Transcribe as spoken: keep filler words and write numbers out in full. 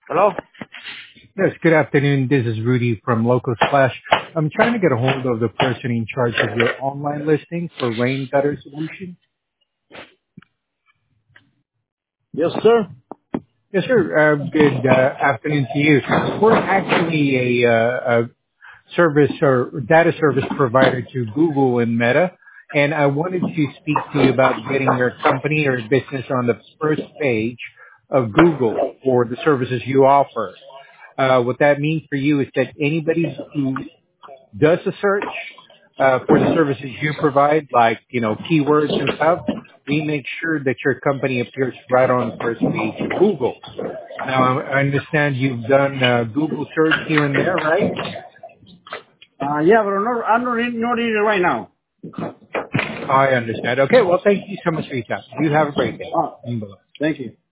Hello? Yes, good afternoon. This is Rudy from Local Splash. I'm trying to get a hold of the person in charge of your online listing for Rain Gutter Solution. Yes, sir. Yes, sir. Uh, good uh, afternoon to you. We're actually a, uh, a service or data service provider to Google and Meta, and I wanted to speak to you about getting your company or business on the first page of Google for the services you offer. Uh, what that means for you is that anybody who does a search uh, for the services you provide, like, you know, keywords and stuff, we make sure that your company appears right on the first page of Google. Now, I understand you've done uh, Google search here and there, right? Uh, yeah, but I'm not, I'm not in, not in it right now. I understand. Okay, well, thank you so much for your time. You have a great day. Uh, Bye-bye. thank you.